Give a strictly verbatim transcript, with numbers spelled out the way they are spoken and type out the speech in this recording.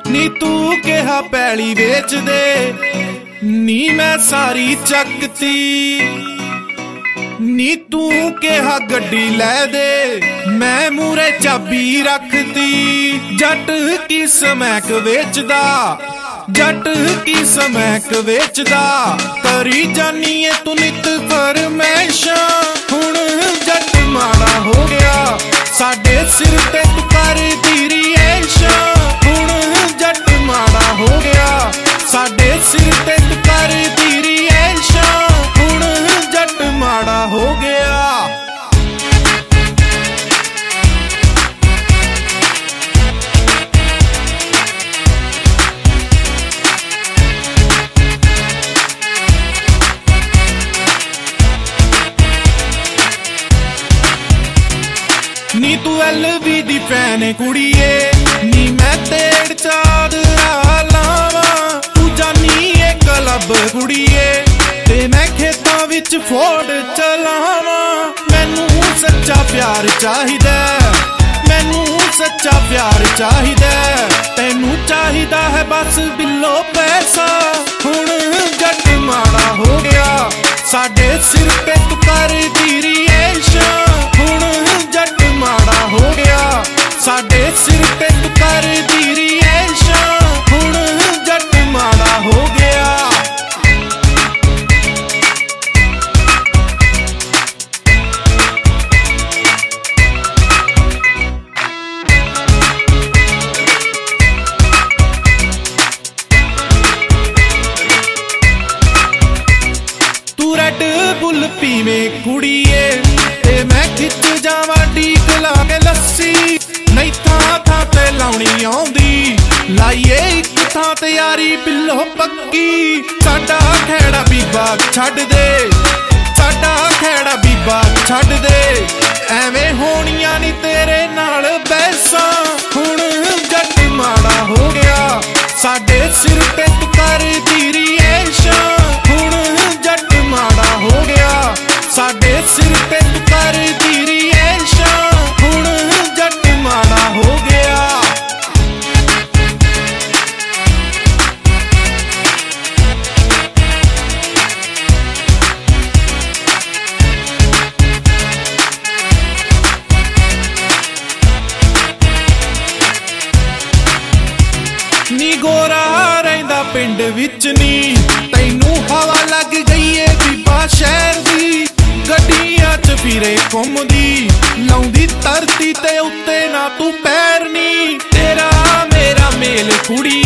नी तू कहा पैली वेच दे, नी मैं सारी चकती। नी तू कहा गड्डी लै दे, मैं मूरे चाबी रखती। जट की समैक वेचदा, जट की समैक वेचदा, करी जानी है तू नित फरमैशां। हुण जट माड़ा हो गया, साडे सिर ते तू कर दी रिएशां। हुण जट माड़ा हो गया, साडे सिर ते तू कर दी रिएशां। हुण जट माड़ा हो गया। नी तू एल वी दी फैन कुड़िए, नी मैं तेड़ चादरा लावा। तू जानी ए क्लब कुड़िए, ते मैं खेतां विच फोड़ चलावा। मैनू सच्चा प्यार चाहिदा, मैनू सच्चा प्यार चाहिदा। तैनू चाहिदा है बस बिल्लो पैसा। हुण जट माड़ा हो गया, साडे सिर ते तू कर दी रिएशां। हुण जट माड़ा हो गया, साडे सिर ते तू कर दी रिएशां। हुण जट माड़ा हो गया। तू रेड बुल पीवें कुड़िए, ते मैं खिच जावा डीक ला के लस्सी। नहीं थां थां ते लाउणी आउंदी, लाइए एक थां ते यारी बिल्लो पक्की। साडा खैड़ा बीबा छड्ड दे, साडा खैड़ा बीबा छड्ड दे। एवें होणियां नी तेरे नाल बैसां। हुण जट माड़ा हो गया, साडे सिर ते तू कर दी रिएशां। हुण जट माड़ा हो गया, साडे सिर ते तू कर दी रिएशां। हुण जट माड़ा हो गया। नी गोरा रहिंदा पिंड विच नी, तैनू हवा लग गई है बीबा शहर दी। गड्डियां च फिरे घुमदी, लाउंदी धरती ते उत्ते ना तू पैर नी। तेरा मेरा मेल कुड़ी